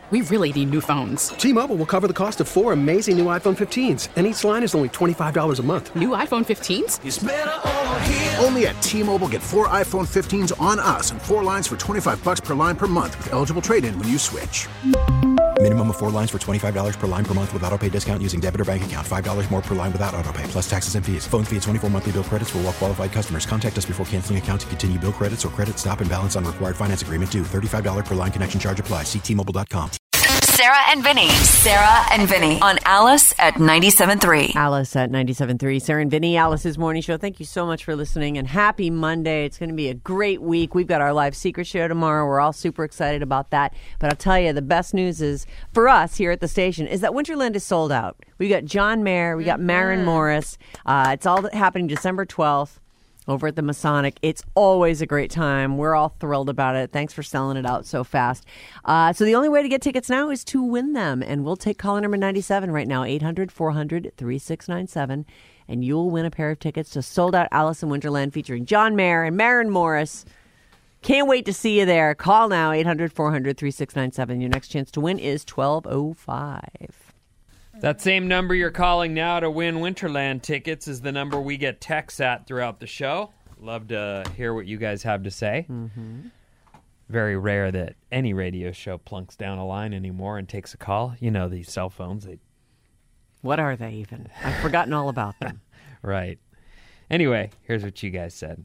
We really need new phones. T-Mobile will cover the cost of 4 amazing new iPhone 15s, and each line is only $25 a month. New iPhone 15s? It's better over here. Only at T-Mobile, get 4 iPhone 15s on us and 4 lines for $25 per line per month with eligible trade-in when you switch. Minimum of 4 lines for $25 per line per month with autopay discount using debit or bank account. $5 more per line without autopay, plus taxes and fees. Phone fee at 24 monthly bill credits for well-qualified customers. Contact us before canceling account to continue bill credits or credit stop and balance on required finance agreement due. $35 per line connection charge applies. See T-Mobile.com. Sarah and Vinny. Sarah and Vinny on Alice at 97.3. Alice at 97.3. Sarah and Vinny, Alice's morning show. Thank you so much for listening, and happy Monday. It's going to be a great week. We've got our live secret show tomorrow. We're all super excited about that. But I'll tell you, the best news is for us here at the station is that Winterland is sold out. We got John Mayer. We got Maren Morris. It's all happening December 12th. Over at the Masonic. It's always a great time. We're all thrilled about it. Thanks for selling it out so fast. So the only way to get tickets now is to win them. And we'll take caller number 97 right now, 800-400-3697. And you'll win a pair of tickets to Sold Out Alice in Winterland featuring John Mayer and Maren Morris. Can't wait to see you there. Call now, 800-400-3697. Your next chance to win is 1205. That same number you're calling now to win Winterland tickets is the number we get texts at throughout the show. Love to hear what you guys have to say. Mm-hmm. Very rare that any radio show plunks down a line anymore and takes a call. You know, these cell phones. What are they even? I've forgotten all about them. Right. Anyway, here's what you guys said.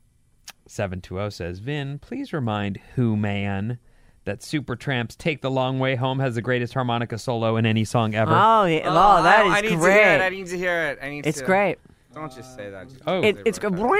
720 says, Vin, please remind Who Man that Supertramp's Take the Long Way Home has the greatest harmonica solo in any song ever. Oh, yeah. Oh, that is I need great. To hear it. I need to hear it. It's great. Don't just say that. It's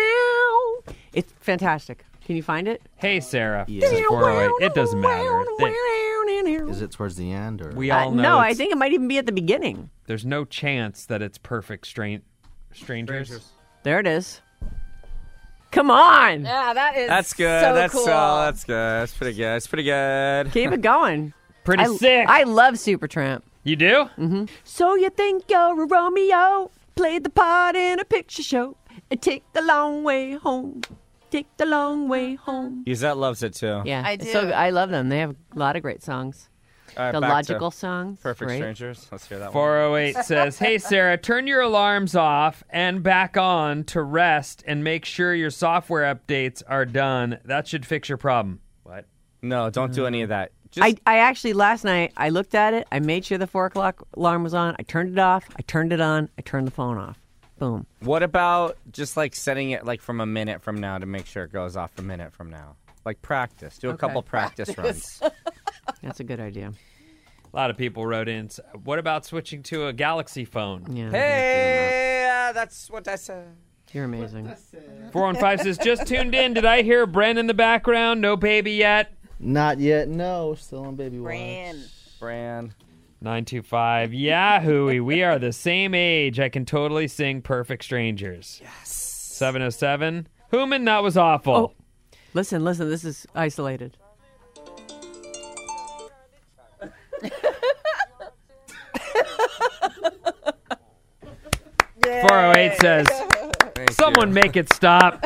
fantastic. Can you find it? Hey, Sarah. Yeah. This is 408. It doesn't matter. Is it towards the end? Or? We all know. No, I think it might even be at the beginning. There's no chance that it's Perfect Strangers. There it is. Come on. Yeah, that's good. So that's cool. That's good. That's pretty good. It's pretty good. Keep it going. Pretty sick. I love Supertramp. You do? Mm-hmm. So you think you're a Romeo? Played the part in a picture show and take the long way home. Take the long way home. Yuzette loves it too. Yeah, I do. So I love them. They have a lot of great songs. All right, the back logical to songs. Perfect great. Strangers. Let's hear that 408 says, Hey, Sarah, turn your alarms off and back on to rest and make sure your software updates are done. That should fix your problem. What? No, don't do any of that. Just... I actually, last night, I looked at it. I made sure the 4 o'clock alarm was on. I turned it off. I turned it on. I turned the phone off. Boom. What about just like setting it like from a minute from now to make sure it goes off a minute from now? Like practice. Do a couple practice runs. That's a good idea. A lot of people wrote in, what about switching to a Galaxy phone? Yeah. Hey, that's what I said. You're amazing. 415 says, just tuned in. Did I hear Bren in the background? No baby yet? Not yet. No, still on baby watch. Bran. 925. Yahoo! We are the same age. I can totally sing Perfect Strangers. Yes. 707. Human, that was awful. Oh. Listen. This is isolated. 408 says, someone make it stop.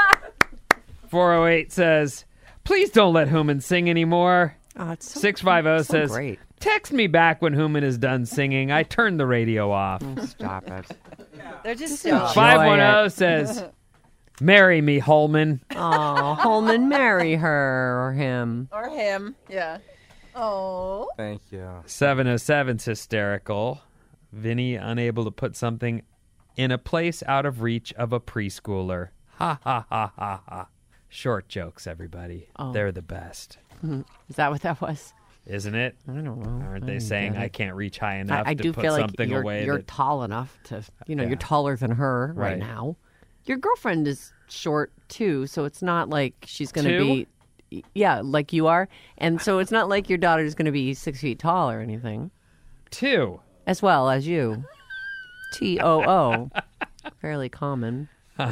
408 says, please don't let Human sing anymore. Oh, it's so 650 says, great. Text me back when Human is done singing. I turned the radio off. Stop it. They're just Enjoy so 510 says, marry me, Holman. Oh, Holman, marry her or him. or him. Yeah. Oh. Thank you. 707's hysterical. Vinny unable to put something in a place out of reach of a preschooler. Ha, ha, ha, ha, ha. Short jokes, everybody. Oh. They're the best. Is that what that was? Isn't it? I don't know. Aren't they saying I can't reach high enough I to do put feel like something away? you're that... tall enough to, Yeah. you're taller than her right now. Your girlfriend is short too, so it's not like she's going to be, yeah, like you are. And so it's not like your daughter is going to be 6 feet tall or anything. 2. As well as you. TOO. Fairly common. You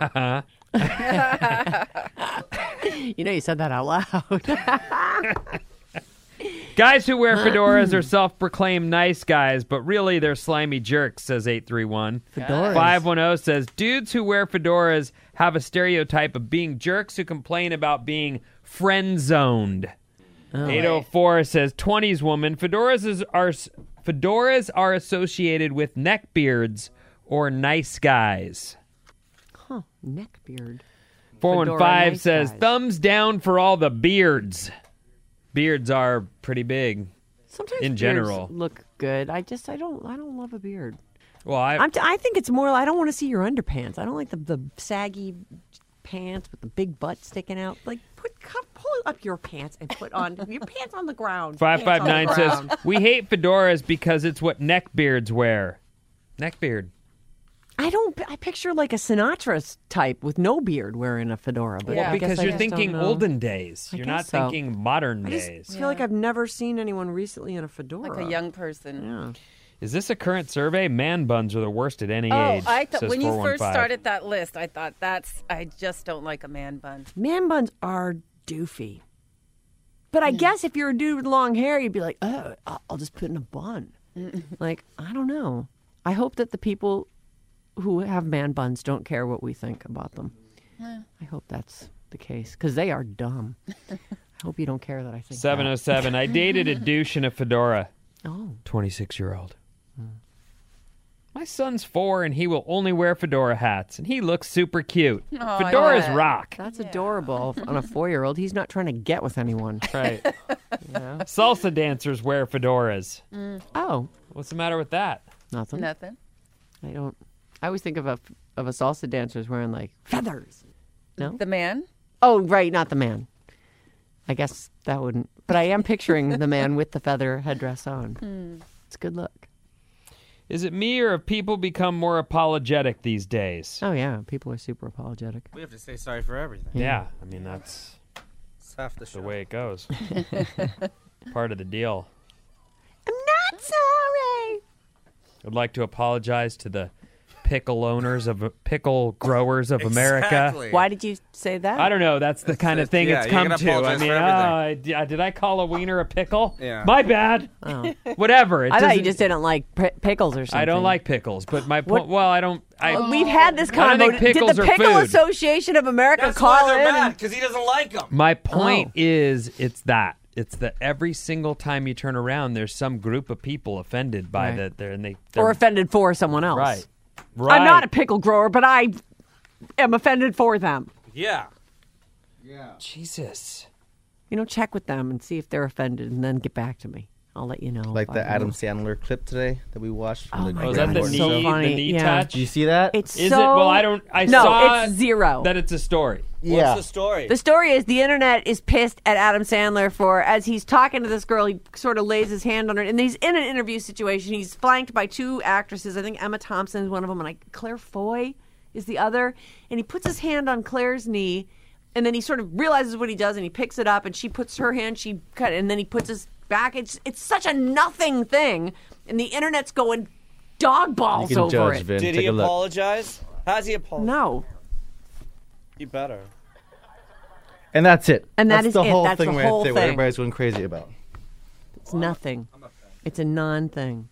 said that out loud. Guys who wear fedoras are self-proclaimed nice guys, but really they're slimy jerks, says 831. Fedoras. 510 says, dudes who wear fedoras have a stereotype of being jerks who complain about being friend-zoned. 804 says 20s woman. Fedoras are associated with neckbeards or nice guys. Huh, neckbeard. 415 nice says guys. thumbs down for all the beards. Beards are pretty big. Sometimes in beards general look good. I don't love a beard. Well, I think it's more. I don't want to see your underpants. I don't like the saggy pants with the big butt sticking out. Like pull up your pants and put on your pants on the ground. 559 Pants on the says ground. we hate fedoras because it's what neckbeards wear. Neckbeard. I picture like a Sinatra type with no beard wearing a fedora. But Well, I guess because I you're just thinking don't know. olden days. I You're guess not so. thinking modern I days. feel like I've never seen anyone recently in a fedora. Like a young person. Yeah. Is this a current survey? Man buns are the worst at any Oh, age. I thought says when you first 415. started that list, I thought I just don't like a man bun. Man buns are doofy. But I guess if you're a dude with long hair, you'd be like, oh, I'll just put in a bun. Like, I don't know. I hope that the people who have man buns don't care what we think about them. I hope that's the case, because they are dumb. I hope you don't care that I think 707. I dated a douche in a fedora. Oh. 26-year-old. My son's 4 and he will only wear fedora hats, and he looks super cute. Oh, Fedoras rock. That's adorable on a 4-year-old. He's not trying to get with anyone. Right. Salsa dancers wear fedoras. Oh. What's the matter with that? Nothing. Nothing. I always think of a salsa dancer's wearing like feathers. No? The man? Oh, right, not the man. I guess that wouldn't. But I am picturing the man with the feather headdress on. It's a good look. Is it me or have people become more apologetic these days? Oh, yeah. People are super apologetic. We have to say sorry for everything. Yeah. I mean, that's It's half the show. the way it goes. Part of the deal. I'm not sorry. I'd like to apologize to the pickle growers of America. Exactly. Why did you say that? I don't know. That's the kind of thing yeah, it's you're come gonna to. I apologize mean, for everything. did I call a wiener a pickle? Yeah. My bad. Oh. Whatever. It I thought you doesn't- just didn't like pickles or something. I don't like pickles, but my point. Well, I don't. We've had this I don't convo. think pickles Did the are Pickle food. Association of America call in? and- because he doesn't like them. My point Oh. is, it's that. It's that every single time you turn around, there's some group of people offended by Right. that. They're Or offended for someone else. Right. I'm not a pickle grower, but I am offended for them. Yeah. Jesus. Check with them and see if they're offended, and then get back to me. I'll let you know. Like if the I Adam know. Sandler clip today that we watched. From Oh the my Oh, is God, that the it's knee, so funny. the knee Yeah. touch? Do you see that? It's Is so... it? Well, I don't. I no, saw it's zero. that it's a story. Yeah. What's the story? The story is the internet is pissed at Adam Sandler for, as he's talking to this girl, he sort of lays his hand on her, and he's in an interview situation. He's flanked by 2 actresses. I think Emma Thompson is one of them, and Claire Foy is the other. And he puts his hand on Claire's knee, and then he sort of realizes what he does, and he picks it up, and she puts her hand, and then he puts his back. It's such a nothing thing, and the internet's going dog balls You can over judge, it. Vin. Did Take he a look. apologize? Has he apologized? No. He better. And that's it. And that's the it. whole That's thing the right whole there. What thing. everybody's going crazy about. It's nothing. It's a non-thing.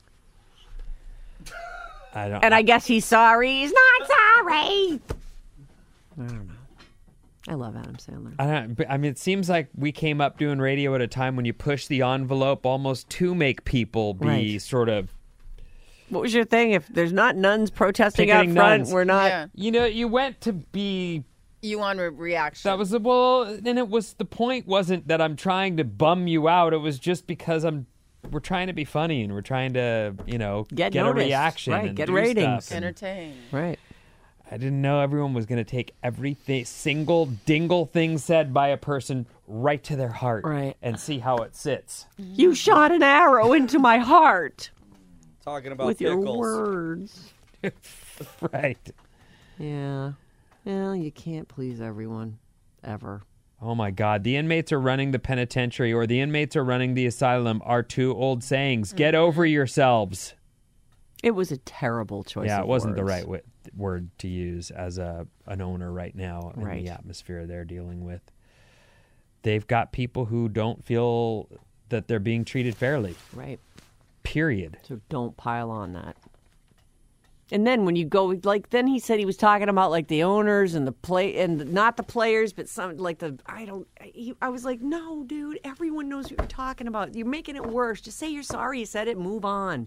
I don't. And I guess he's sorry. He's not sorry. I don't know. I love Adam Sandler. I mean, it seems like we came up doing radio at a time when you push the envelope almost to make people be Right. sort of. What was your thing? If there's not nuns protesting out Picketing front, nuns. we're not. Yeah. You know, you went to be. You want a reaction. That was and it was the point wasn't that I'm trying to bum you out. It was just because we're trying to be funny and we're trying to, Get a noticed. reaction, Right, and get do ratings. stuff. And Entertain. Right. I didn't know everyone was going to take everything, single dingle thing said by a person right to their heart, Right. and see how it sits. You shot an arrow into my heart Talking about with your pickles. words. Right. Yeah. Well, you can't please everyone, ever. Oh my God. The inmates are running the penitentiary or the inmates are running the asylum are 2 old sayings. Get over yourselves. It was a terrible choice. Yeah, of it wasn't the words. right word to use as an owner right now in Right. the atmosphere they're dealing with. They've got people who don't feel that they're being treated fairly. Right. Period. So don't pile on that. And then when you go, like, then he said he was talking about like the owners and not the players, but some like I was like, no, dude, everyone knows what you're talking about. You're making it worse. Just say you're sorry. You said it. Move on.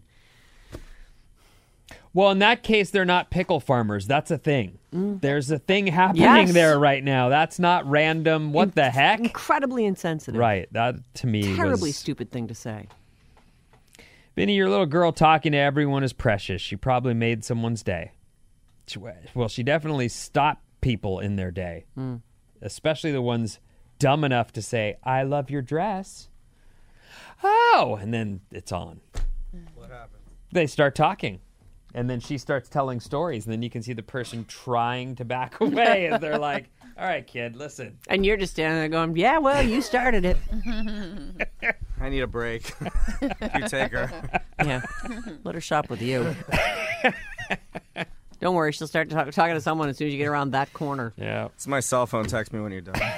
Well, in that case, they're not pickle farmers. That's a thing. There's a thing happening there right now. That's not random. What the heck? Incredibly insensitive. Right. That, to me, Terribly was... stupid thing to say. Vinny, your little girl talking to everyone is precious. She probably made someone's day. Well, she definitely stopped people in their day, especially the ones dumb enough to say, I love your dress. Oh, and then it's on. What happened? They start talking. And then she starts telling stories, and then you can see the person trying to back away, and they're like, all right, kid, listen. And you're just standing there going, yeah, well, you started it. I need a break. You take her. Yeah. Let her shop with you. Don't worry, she'll start talking to someone as soon as you get around that corner. Yeah. It's my cell phone. Text me when you're done.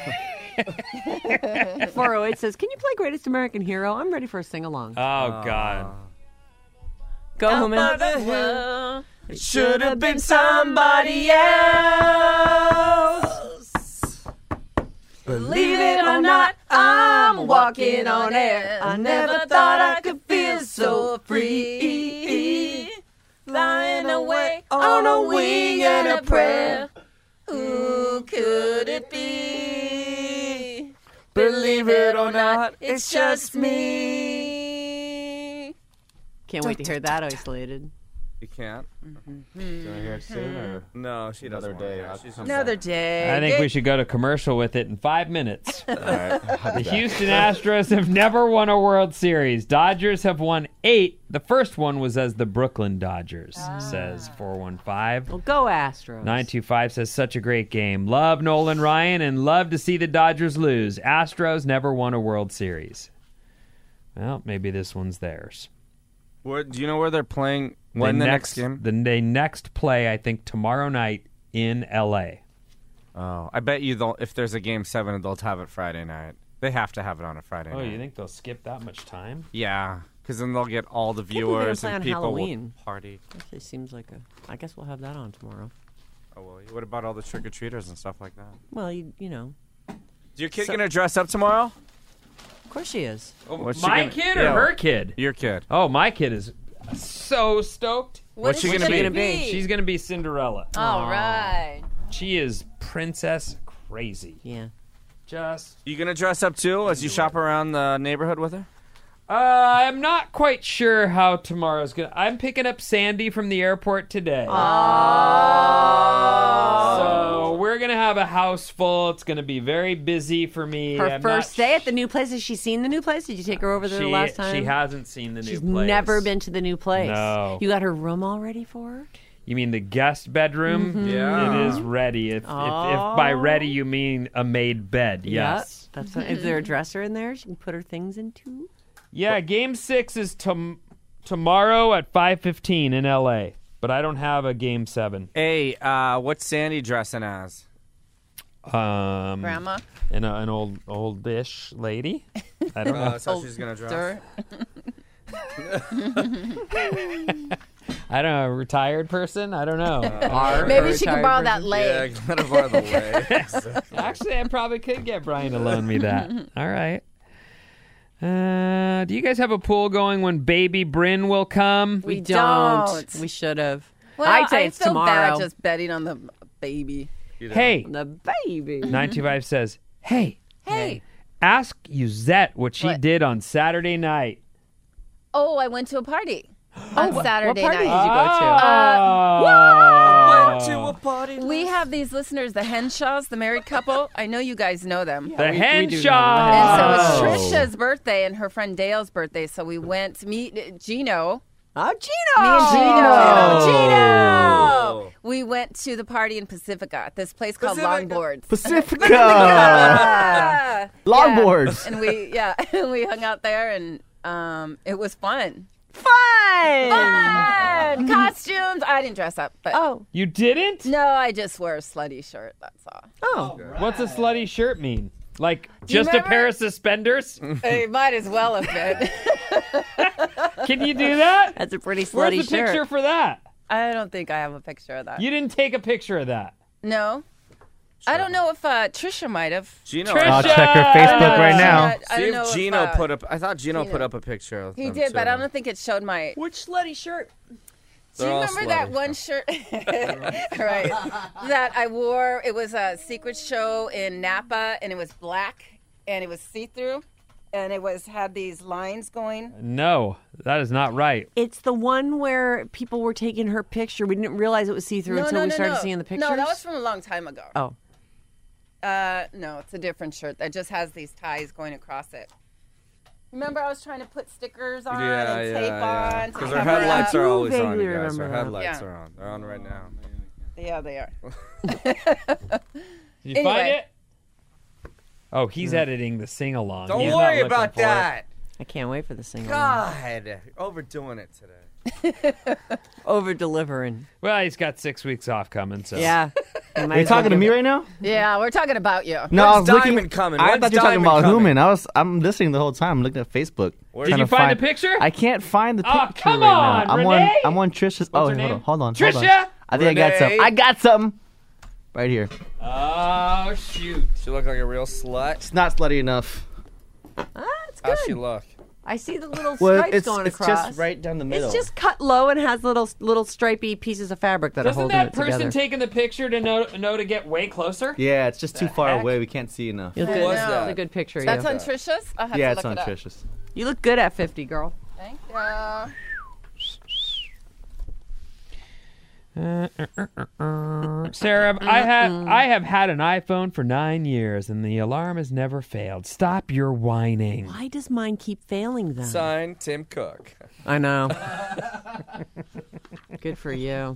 408 says, can you play Greatest American Hero? I'm ready for a sing-along. Oh, God. Go home and... It should have been somebody else. Believe it or not, I'm walking on air. I never thought I could feel so free. Flying away on a wing and a prayer. Who could it be? Believe it or not, it's just me. Can't wait to hear that isolated. You can't? Do you want to hear it soon or No, she doesn't. another day? Another day. I think we should go to commercial with it in 5 minutes. All right. The Houston Astros have never won a World Series. Dodgers have won 8. The first one was as the Brooklyn Dodgers, says 415. Well, go Astros. 925 says, such a great game. Love Nolan Ryan and love to see the Dodgers lose. Astros never won a World Series. Well, maybe this one's theirs. Do you know where they're playing? When the next game? They next play, I think, tomorrow night in L.A. Oh, I bet you if there's a Game 7, they'll have it Friday night. They have to have it on a Friday night. Oh, you think they'll skip that much time? Yeah, because then they'll get all the I think they're gonna viewers play and on people Halloween. will party. Actually seems like I guess we'll have that on tomorrow. Oh, well, what about all the trick-or-treaters and stuff like that? Well, you know. Is your kid going to dress up tomorrow? Of course she is. My kid or her kid? Your kid. Oh, my kid is so stoked. What's she going to be? She's going to be Cinderella. All right. She is princess crazy. Yeah. You going to dress up too as you shop around the neighborhood with her? I'm not quite sure how tomorrow's going to... I'm picking up Sandy from the airport today. So we're going to have a house full. It's going to be very busy for me. Her first day at the new place. Has she seen the new place? Did you take her over there the last time? She hasn't seen the new She's place. never been to the new place. No. You got her room all ready for her? You mean the guest bedroom? Mm-hmm. Yeah. It is ready. If by ready you mean a made bed, yes. Yep. Is there a dresser in there she can put her things into? Yeah, Game 6 is tomorrow at 5:15 in L.A., but I don't have a Game 7. Hey, what's Sandy dressing as? Grandma? An oldish lady. I don't know. That's how she's going to dress. I don't know, a retired person? I don't know. Maybe she can borrow that leg. Yeah, gotta borrow the legs. Actually, I probably could get Brian to loan me that. All right. Do you guys have a pool going when baby Bryn will come? We don't. We should have. Well, I'd say it's feel tomorrow. bad just betting on the baby. Hey, The baby. 925 says, hey, Hey. ask Yuzette what she What? did on Saturday night. Oh, I went to a party on Saturday what party night. did you go to? Went to a party. We have these listeners, the Henshaws, the married couple. I know you guys know them. The we do Henshaw. know And so Oh. it's Trisha's birthday and her friend Dale's birthday. So we went to meet Gino. Oh, Gino. Me and Gino. Oh. We went to the party in Pacifica at this place called Longboards. Pacifica. Yeah. Longboards. And we we hung out there and it was fun. Fun. Costumes. I didn't dress up, but You didn't? no, I just wore a slutty shirt. That's all. Oh. What's a slutty shirt mean? Like Do you just a remember? pair of suspenders? It might as well have been. Can you do that? That's a pretty Where's slutty the shirt. picture for that? I don't think I have a picture of that. You didn't take a picture of that. No. I don't know if Trisha might have. Gino, I'll check her Facebook right now. See if Gino put up. I thought Gino put up a picture of He them, did, too. but I don't think it showed my. Which slutty shirt? Do you remember that one shirt? Right. That I wore. It was a secret show in Napa, and it was black, and it was see-through, and it had these lines going. No, that is not right. It's the one where people were taking her picture. We didn't realize it was see-through until we started seeing the pictures. No, that was from a long time ago. Oh. No, it's a different shirt that just has these ties going across it. Remember, I was trying to put stickers on and tape on. Because our headlights are always on, vaguely you guys. Our remember that. headlights are on. They're on right now. Yeah, they are. Did you find it? Oh, he's editing the sing-along. Don't He's worry not looking about for it. that. I can't wait for the single. God, overdoing it today. Over-delivering. Well, he's got 6 weeks off coming, so. Yeah. Are you talking to me right now? Yeah, we're talking about you. No, I was When's looking. Diamond coming? I When's thought you were talking Diamond about coming? Human. I'm listening the whole time. I'm looking at Facebook. Did you find the picture? I can't find the Oh, picture come right now. on, Renee. I'm on Trisha's. What's her hold name? on, hold on. Trisha? I think I got Renee? something. I got something. Right here. Oh, shoot. She look like a real slut. It's not slutty enough. It's How's good. she look? I see the little Well, stripes it's going it's across. just right down the middle. It's just cut low and has little stripy pieces of fabric that are Doesn't holding that it person together. taking the picture to know to get way closer? Yeah, it's just too far heck? away. We can't see enough. You look I good. know. That's a good picture. That's you. on Trisha's? I'll have Yeah, to it's look on it up. Trisha's. You look good at 50, girl. Thank you. Sarah, I have had an iPhone for 9 years, and the alarm has never failed. Stop your whining. Why does mine keep failing then? Sign Tim Cook. I know. Good for you.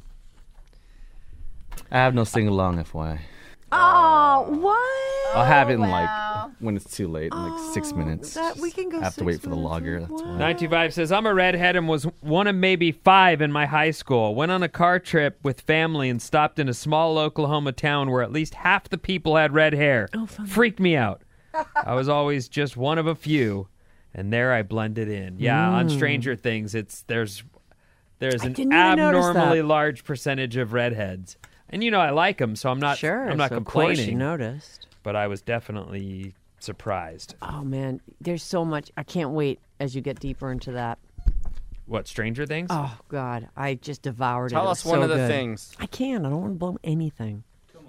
I have no sing along, FYI. Oh, what? I'll have it in wow. when it's too late, in like 6 minutes. that we can go I have to 6 wait for the minutes. logger. That's why. 925 says, I'm a redhead and was one of maybe 5 in my high school. Went on a car trip with family and stopped in a small Oklahoma town where at least half the people had red hair. Oh, fun. Freaked me out. I was always just one of a few, and there I blended in. Yeah, on Stranger Things, there's an didn't even notice abnormally that. large percentage of redheads. And I like them, so I'm not Sure. I'm not so Of course you complaining. noticed. But I was definitely surprised. Oh, man. There's so much. I can't wait as you get deeper into that. What, Stranger Things? Oh, God. I just devoured it. Tell It us was one so of the good. things. I can't. I don't want to blow anything.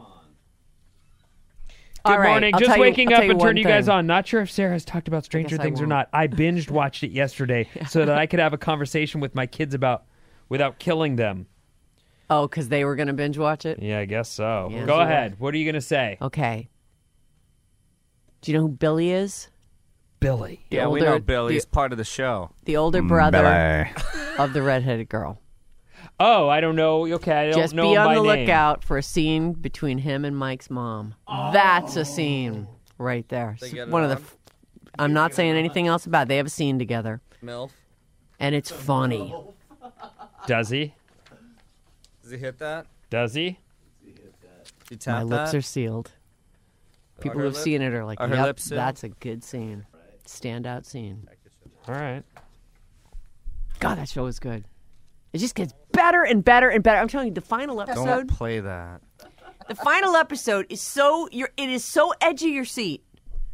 Good All right, morning. I'll Just tell you- waking I'll up tell you and turn one you guys thing. on. Not sure if Sarah has talked about Stranger guess I Things or won't. not. I binged watched it yesterday so that I could have a conversation with my kids without killing them. Oh, because they were going to binge watch it? Yeah, I guess so. Yeah. Go ahead. What are you going to say? Okay. Do you know who Billy is? Billy. Yeah, we older- know Billy. He's part of the show. The older brother Belly. of the redheaded girl. Oh, I don't know. Okay, I don't Just know be on my the name. lookout for a scene between him and Mike's mom. That's a scene right there. They get it One of the. on? I'm not saying anything else about it. They have a scene together, MILF. and it's funny. Does he? Does he hit that? Does he? You tap My lips that? are sealed. People her who've lip- seen it are like, are her "Yep, lips sealed?" that's a good scene, standout scene." All right. God, that show is good. It just gets better and better and better. I'm telling you, the final episode. Don't play that. The final episode is it is so edge of your seat.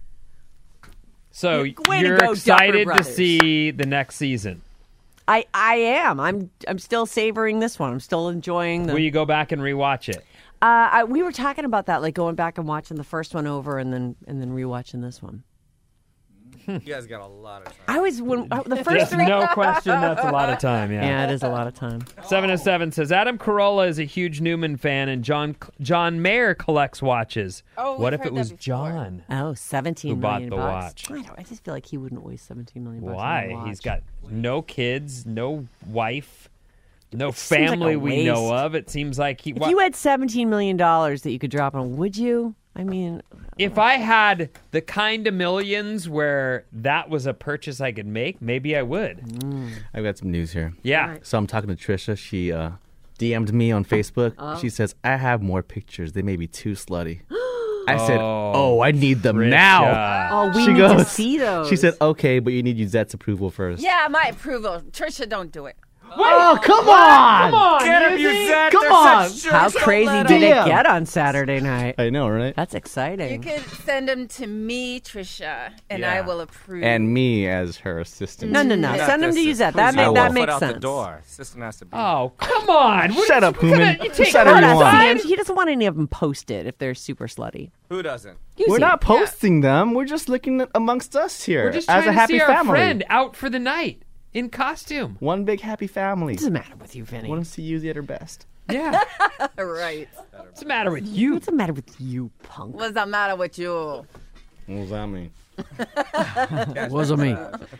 So Way to you're go, Duffer excited to Brothers. see the next season. I am. I'm still savoring this one. I'm still enjoying the. Will you go back and rewatch it? We were talking about that, like going back and watching the first one over and then rewatching this one. You guys got a lot of time. I was the first There's three. no question that's a lot of time, yeah. Yeah, it is a lot of time. 707 says Adam Carolla is a huge Newman fan and John Mayer collects watches. Oh, what we've if it heard was that before. John? Oh, 17 Who bought million the bucks. watch? I just feel like he wouldn't waste 17 million bucks. on a Why? watch. He's got no kids, no wife, no seems like family a we know waste. of. It seems like he. If you had $17 million that you could drop on, would you? I mean, If I had the kind of millions where that was a purchase I could make, maybe I would. I've got some news here. Yeah. So I'm talking to Trisha. She DM'd me on Facebook. She says, I have more pictures. They may be too slutty. I said, oh, I need them now. oh, we She need goes- to see those. She said, okay, but you need Yuzette's approval first. Yeah, my approval. Trisha, don't do it. Oh, come on! Come on, Get him, Yuzi. Yuzette. Come They're on. such jerks. How Don't crazy let did him. it get on Saturday night? I know, right? That's You exciting. could send them to me, Trisha, and I Yeah. will approve. And me as her assistant. No. Not Send them to this. use that. Please, That, I will that foot makes out sense. the door. System has to be. Oh, come on. Shut up, Hooman. You take Shut her up, you Hold on, want. see, he doesn't want any of them posted if they're super slutty. Who doesn't? We're Yuzi. not posting them. We're just looking amongst us here We're just as trying a to happy see our family. friend out for the night in costume. One big happy family. What's the matter with you, Vinny? Want to see Yuzi at her best. Yeah. Right. What's the matter with you? What's the matter with you, punk? What's the matter with you? What does that mean? Wasn't me.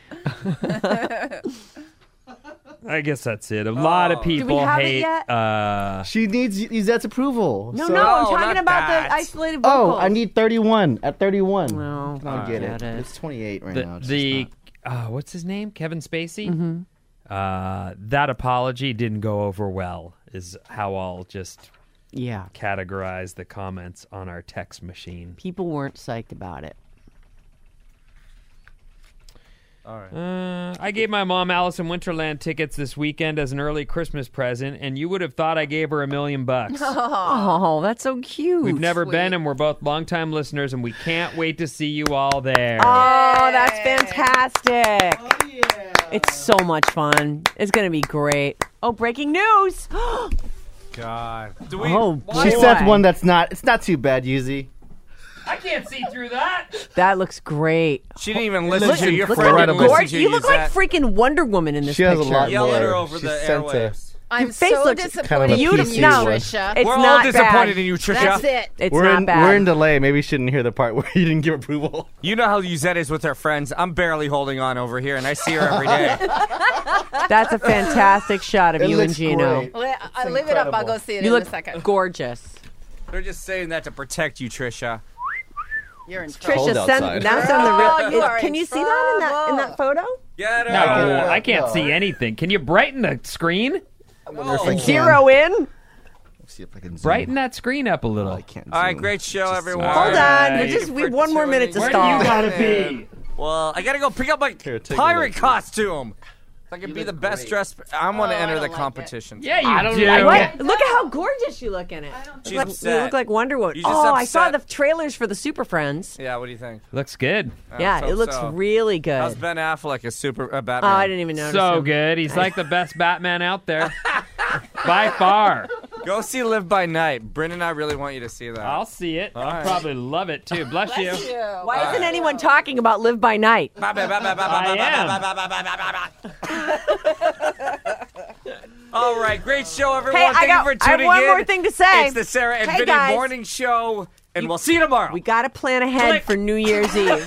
I guess that's it. A lot of people have it hate. yet? She needs Yuzette's approval. No, so- no, I'm No, talking not about that. the isolated vocals. Oh, I need 31. At 31. No, I'll get get it. it. It's 28 right now. It's the just what's his name? Kevin Spacey. That apology didn't go over well. Is how I'll just Yeah. categorize the comments on our text machine. People weren't psyched about it. All right. I gave my mom Alice in Winterland tickets this weekend as an early Christmas present, and you would have thought I gave her $1 million. Oh, that's so cute. We've never been, and we're both longtime listeners, and we can't wait to see you all there. Oh, that's fantastic. Oh, yeah. It's so much fun. It's going to be great. Oh, breaking news. God. Do we? Oh, why- She boy. said one that's not. It's not too bad, Yuzi. I can't see through that. That looks great. She didn't even listen to you. Your Look friend how didn't incredible. listen gorgeous. to You look like Yuzette. freaking Wonder Woman in this She has picture. a lot Yell at her more. over She's the sent airwaves. I'm face so looks disappointed kind of a in you, PC No, one. Trisha. it's We're all not disappointed bad. in you, Trisha. That's it. It's We're not in, bad. we're in delay. Maybe you shouldn't hear the part where you didn't give approval. You know how Yuzette is with her friends. I'm barely holding on over here, and I see her every day. That's a fantastic shot of It you and looks Gino. great. I'll leave it up. I'll go see it You in look a second. gorgeous. They're just saying that to protect you, Trisha. You're in trouble. Cold Trisha, outside. that's on the Oh, real. you are Can in you see that in that photo? Get her. No, I can't see anything. Can you brighten the screen? I wonder if I can. Zero in. Let's see if I can zoom. Brighten that screen up a little. I can't. All right, zoom. great show, everyone. Hold right. on. We have one more minute to Where stall. do you gotta be? Well, I gotta go pick up my Here, take a pirate look. costume. I can be the best dressed. I want to I enter don't the like competition. Yeah, you do. What? Look at how gorgeous you look in it. She's You look upset. like Wonder Woman. You're just Oh, I saw the upset. trailers for the Super Friends. Yeah, what do you think? Looks good. Yeah, hope it looks so. really good. How's Ben Affleck as Batman? Oh, I didn't even notice. So him. good. He's like the best Batman out there. By far. Go see Live by Night. Bryn and I really want you to see that. I'll see it. I'll right. probably love it too. Bless you. Why isn't anyone talking about Live by Night? All right, great show, everyone. Hey, I Thank got- you for I have tuning one in. more thing to say. It's the Sarah and Hey, Vinny guys. Morning Show, and we'll see you tomorrow. We got to plan ahead for New Year's Eve.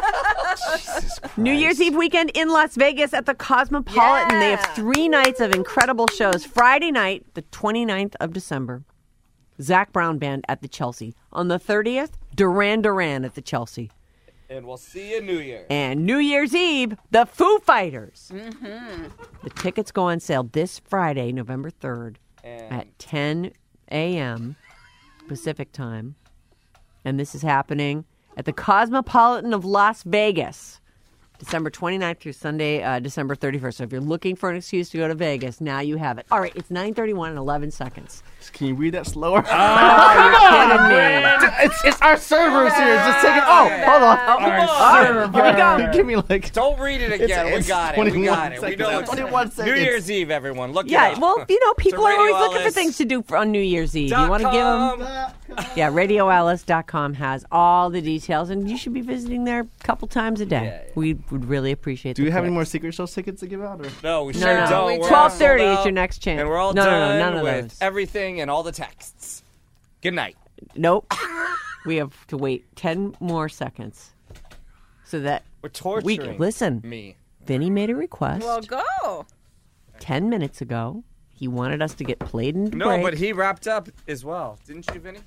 New Year's Eve weekend in Las Vegas at the Cosmopolitan. They have 3 nights of incredible shows. Friday night, the 29th of December, Zach Brown Band at the Chelsea. On the 30th, Duran Duran at the Chelsea. And we'll see you New Year. And New Year's Eve, the Foo Fighters. The tickets go on sale this Friday, November 3rd at 10 a.m. Pacific time. And this is happening at the Cosmopolitan of Las Vegas, December 29th through Sunday, December 31st. So if you're looking for an excuse to go to Vegas, now you have it. All right, it's 9:31 and 11 seconds. Can you read that slower? Kidding me. It's our servers here. Just take it. Oh, hold on. Here we go. Give me like. Don't read it again. It's we got it. We 21 got it. We seconds. know it's 21 New seconds. Year's Eve, everyone. Look it Yeah, up. well, you know, people are always looking for Radio things to do on New Year's Eve. You want to give .com. them? Yeah, RadioAlice.com has all the details, and you should be visiting there a couple times a day. We would really appreciate Do the we have any tips. more Secret Show tickets to give out? Or? No, we No, sure no. don't. We're all 12:30 sold is out, your next chance. And we're all No, done none of with those. everything and all the texts. Good night. Nope. We have to wait 10 more seconds. So that We're torturing listen, me. Vinny made a request Well, go. 10 minutes ago. He wanted us to get played into No, break. but he wrapped up as well. Didn't you, Vinny?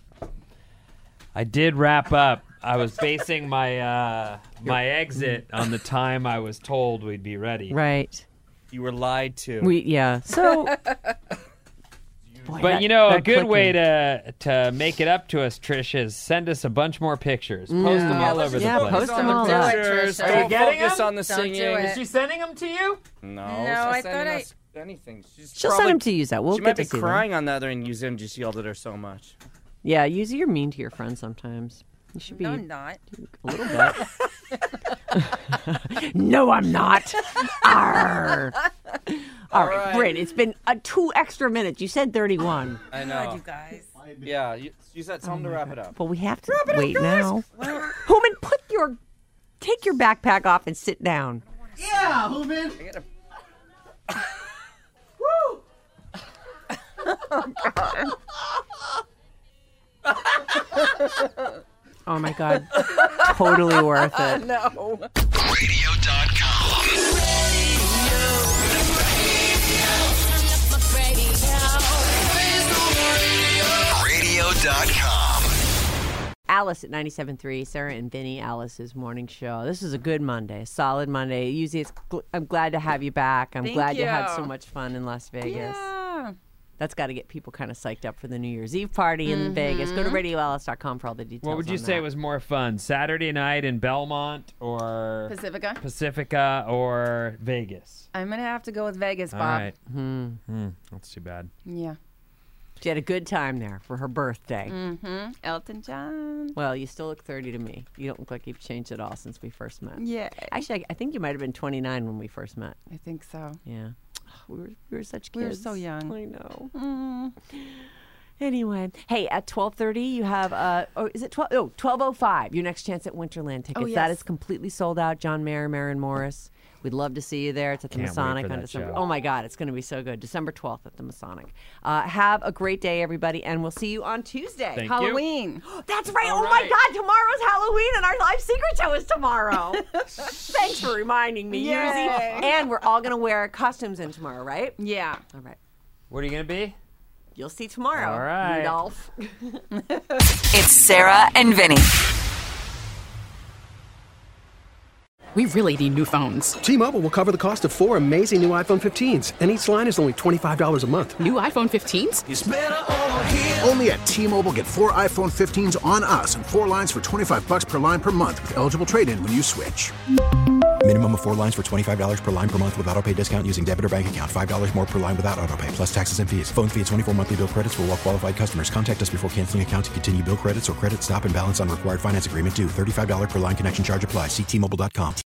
I did wrap up. I was basing my my exit on the time I was told we'd be ready. Right. You were lied to. So Boy, But you know, a that good clicking. way to make it up to us, Trish, is send us a bunch more pictures. Post them all over Yeah, the place. post them all up. Pictures. Are Don't you getting focus them? on the Don't do singing. it. Is she sending them to you? No, No, I thought anything. She'll send him to use that. We'll she get might to be see crying on the other end. Use him. Just yelled at her so much. Yeah, Yuzi, you're mean to your friends sometimes. You should be. No, I'm not. A little bit. No, I'm not. Arr. All right, great. It's been 2 extra minutes. You said 31. I know. God, you guys. Yeah, you said something to wrap it up. Well, we have to wait now. Hooman, take your backpack off and sit down. Yeah, Hooman. Woo! Oh my God. Totally worth it. No. Radio.com. Alice at 97.3, Sarah and Vinny, Alice's morning show. This is a good Monday, a solid Monday. Usually I'm glad to have you back. I'm glad you had so much fun in Las Vegas. Yeah. That's got to get people kind of psyched up for the New Year's Eve party in Vegas. Go to radioalice.com for all the details. What would you say was more fun, Saturday night in Belmont or Pacifica or Vegas? I'm going to have to go with Vegas, Bob. All right. That's too bad. Yeah. She had a good time there for her birthday. Elton John. Well, you still look 30 to me. You don't look like you've changed at all since we first met. Yeah. Actually, I think you might have been 29 when we first met. I think so. Yeah. We were such kids. We were so young. I know. Anyway, hey, at 12:30 you have is it 12:05? Your next chance at Winterland tickets. Oh, yes. That is completely sold out. John Mayer, Maren Morris. We'd love to see you there. It's at the Can't Masonic wait for on that December. show. Oh my God, it's going to be so good. December 12th at the Masonic. Have a great day, everybody, and we'll see you on Tuesday. Thank Halloween. That's right. All Oh my right. God, tomorrow's Halloween, and our live secret show is tomorrow. Thanks for reminding me, Yay. Yuzi. And we're all going to wear costumes in tomorrow, right? Yeah. All right. What are you going to be? You'll see tomorrow, All right. Rudolph. It's Sarah and Vinny. We really need new phones. T-Mobile will cover the cost of 4 amazing new iPhone 15s, and each line is only $25 a month. New iPhone 15s? It's better over here. Only at T-Mobile, get 4 iPhone 15s on us and 4 lines for $25 per line per month with eligible trade-in when you switch. Minimum of 4 lines for $25 per line per month with autopay discount using debit or bank account. $5 more per line without autopay, plus taxes and fees. Phone fee at 24 monthly bill credits for well-qualified customers. Contact us before canceling account to continue bill credits or credit stop and balance on required finance agreement due. $35 per line connection charge applies. See T-Mobile.com.